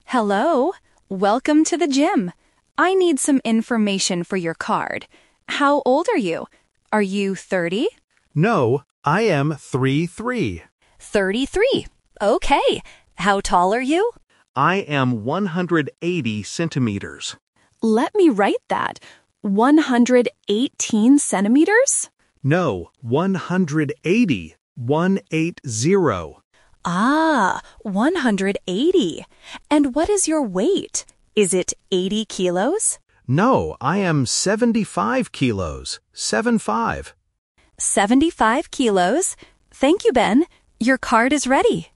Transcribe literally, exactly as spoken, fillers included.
Hello, welcome to the gym. I need some information for your card. How old are you? Are you thirty? No, I am three three. thirty-three. Okay. How tall are you? I am one hundred eighty centimeters. Let me write that. one hundred eighteen centimeters? No, one hundred eighty. one eighty. Ah, one hundred eighty. And what is your weight? Is it eighty kilos? No, I am seventy-five kilos. seventy-five. seventy-five kilos. Thank you, Ben. Your card is ready.